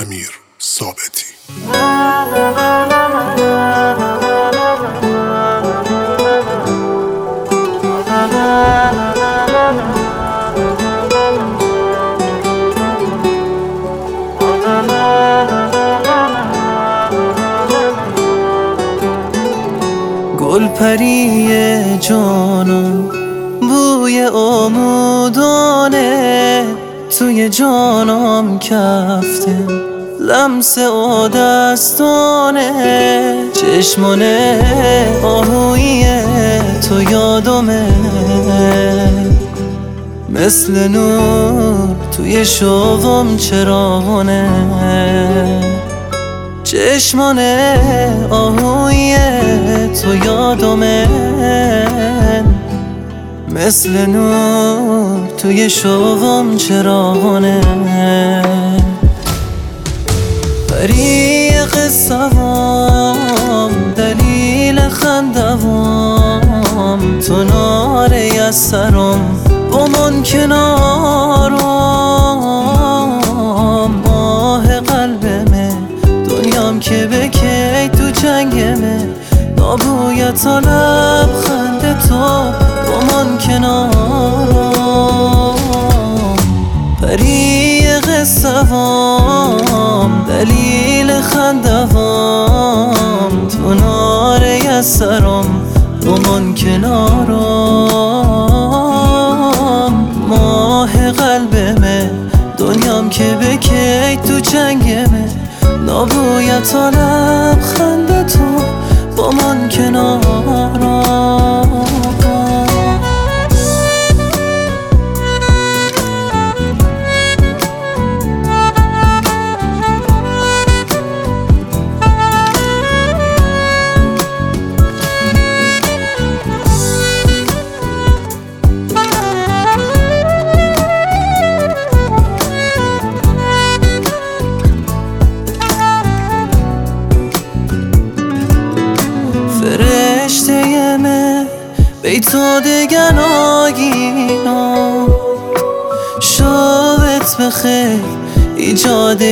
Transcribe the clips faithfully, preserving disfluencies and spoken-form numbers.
امیر ثابتی. گل پری جانم بوی آمودانه توی جانم کفته لمس آدستانه چشمانه آهویی تو یادمه مثل نور توی شوقم چراغانه چشمانه آهویی تو یادمه مثل نور توی شوقم چراغانه پری قصه‌ام دلیل خنده‌ام تو نار یسرم با من کنارم ماه قلبمه دنیام که بکی تو جنگمه نابویت و لبخند تو با من کنارم پری قصه‌ام دلیل خنده‌ام تو نار یسرم با من کنارم ماه قلبمه دنیام که بکی تو جنگمه نابویت و لبخند تو با من کنارم فرشته من بیتو دگن آگینا شابت بخیر ایجاد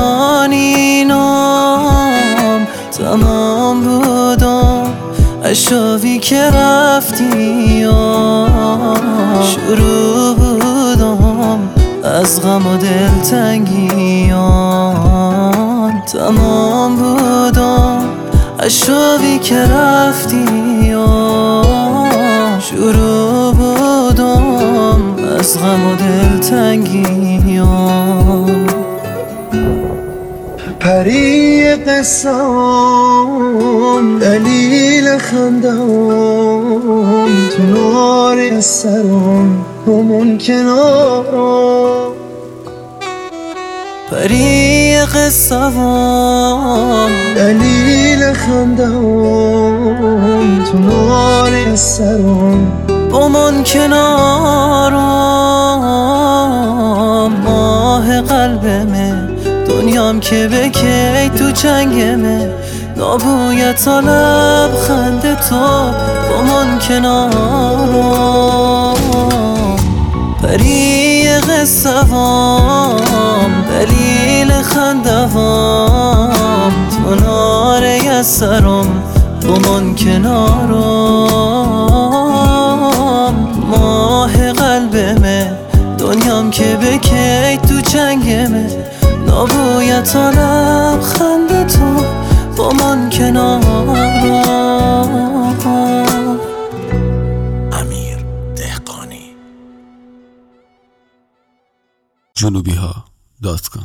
گنانینام تمام بودم اشوی که رفتی شروع بودم از غم و دلتنگیان تمام بودم اشوی که رفتی شروع بودم از غم و دلتنگیان پری قصه‌ام دلیل خنده‌ام تو نار سرم همون کنارم پری قصه‌ام دلیل خنده‌ام تو نار سرم با من کنارم ماه قلبمه دنیام که بکی تو جنگمه نابویت و لبخند تو با من کنارم پری قصه‌ام دلیل خنده‌ام تو نار یسرم با من کنارم ماه قلبمه دنیام که بکی تو جنگمه نابویت و لبخند تو با من کنارم. امیر دهقانی جنوبی ها دات کام